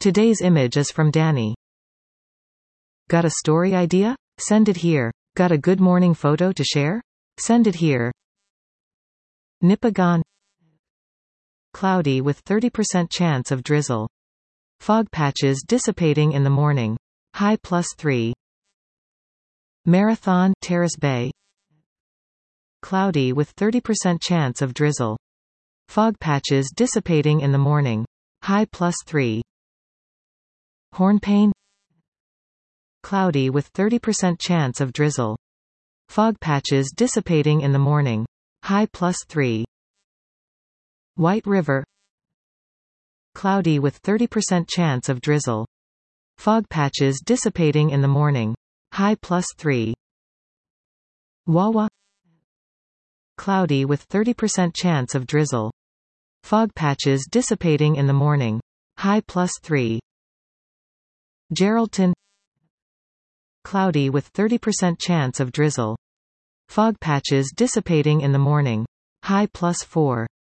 Today's image is from Danny. Got a story idea? Send it here. Got a good morning photo to share? Send it here. Nipigon. Cloudy with 30% chance of drizzle. Fog patches dissipating in the morning. High +3. Marathon, Terrace Bay. Cloudy with 30% chance of drizzle. Fog patches dissipating in the morning. High +3. Hornpain. Cloudy with 30% chance of drizzle. Fog patches dissipating in the morning. High +3. White River. Cloudy with 30% chance of drizzle. Fog patches dissipating in the morning. High +3. Wawa. Cloudy with 30% chance of drizzle. Fog patches dissipating in the morning. High +3. Geraldton. Cloudy with 30% chance of drizzle. Fog patches dissipating in the morning. High +4.